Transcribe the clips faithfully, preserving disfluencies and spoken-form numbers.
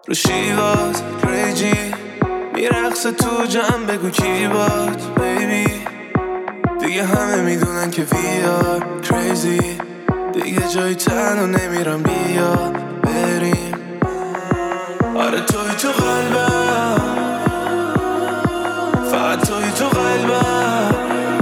رو شیوات ریجی میرقصه تو جمع، بگو کی باد بیبی. دیگه همه میدونن که وی آر کریزی، دیگه جایی تنها نمیرم، بیا بریم. آره توی تو قلبم، فقط توی تو قلبم.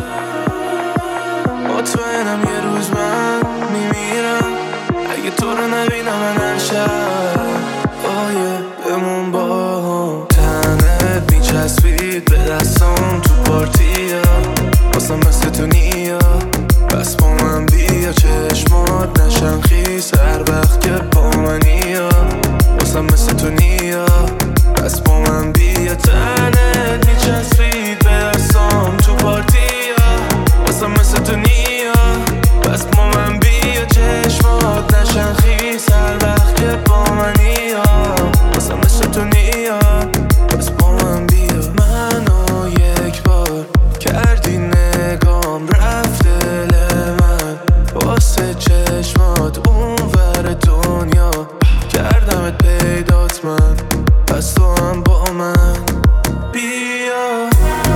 مطمئنم یه روز من میمیرم اگه تو رو نبینم من هر شب. آیه بمون با هم، تنت میچسبید به دستام تو پارتیا، واسم مثل تو نیا. بس با من بیا چشمات نشن خیس هر وقت که با منی، واسم مثل تو نیا. بس با من بیا، تنت میچسبید به دستام تو پارتیا، واسم مثل تو نیا. بس با من بیا چشمات نشن خیس هر وقت که با منی، واسم مثل تو نیا. بس با من بیا. منو یک بار کردی نگام، رفت دل من واسه چشمات اون ور دنیا. کردمت پیدات من، پس تو هم با من بیا.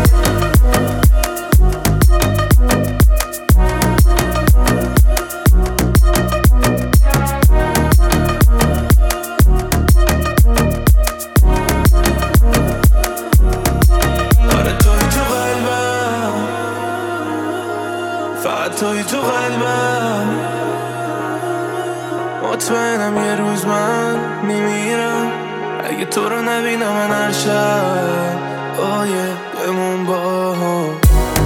توی تو قلبم، مطمئنم یه روز من میمیرم اگه تو رو نبینم من هر شب. آیه بمون با هم.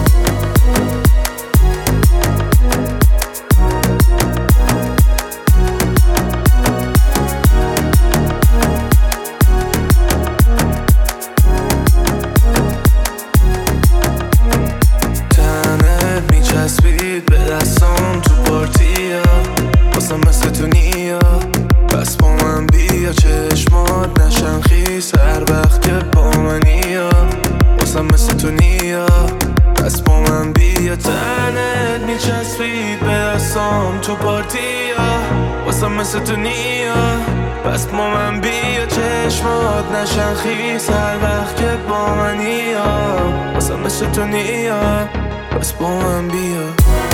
چسبید به دستام تو پارتیا، واسم مثل تو نیا. بس با من بیا چشمات نشن خیس هر وقت که با منی، واسم مثل تو نیا. بس با من بیا، تنت میچسبید به دستام تو پارتیا، واسم مثل تو نیا. بس با من بیا چشمات نشن خیس هر وقت که با منی، واسم مثل تو نیا. بس با من بیا.